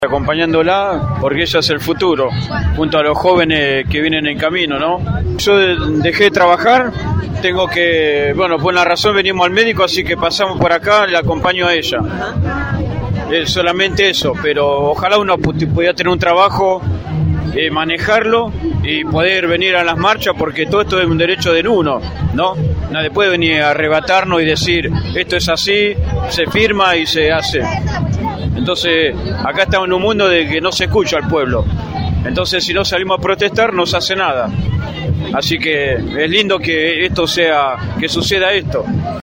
acompañándola porque ella es el futuro, junto a los jóvenes que vienen en camino, ¿no? Yo dejé de trabajar, tengo que, bueno, por una razón venimos al médico, así que pasamos por acá, le acompaño a ella. Es solamente eso, pero ojalá uno pudiera tener un trabajo, manejarlo y poder venir a las marchas, porque todo esto es un derecho de uno, ¿no? Nadie puede venir a arrebatarnos y decir, esto es así, se firma y se hace. Entonces, acá estamos en un mundo de que no se escucha al pueblo. Entonces, si no salimos a protestar, no se hace nada. Así que es lindo que esto sea, que suceda esto.